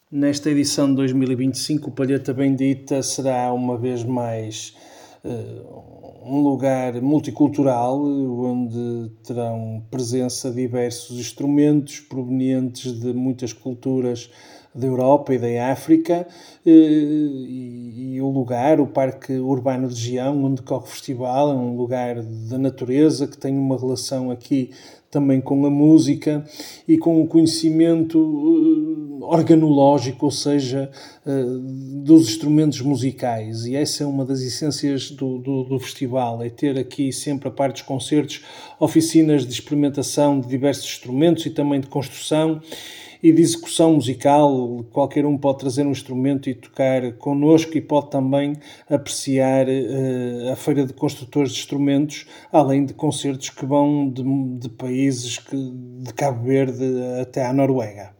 Nesta edição de 2025, o Palheta Bendita será uma vez mais um lugar multicultural, onde terão presença diversos instrumentos provenientes de muitas culturas da Europa e da África, e o lugar, o Parque Urbano de Gião, onde decorre o festival, é um lugar da natureza que tem uma relação aqui também com a música e com o conhecimento organológico, ou seja, dos instrumentos musicais. E essa é uma das essências do festival, é ter aqui sempre, a parte dos concertos, oficinas de experimentação de diversos instrumentos e também de construção e de execução musical. Qualquer um pode trazer um instrumento e tocar connosco, e pode também apreciar a Feira de Construtores de Instrumentos, além de concertos que vão de países de Cabo Verde até à Noruega.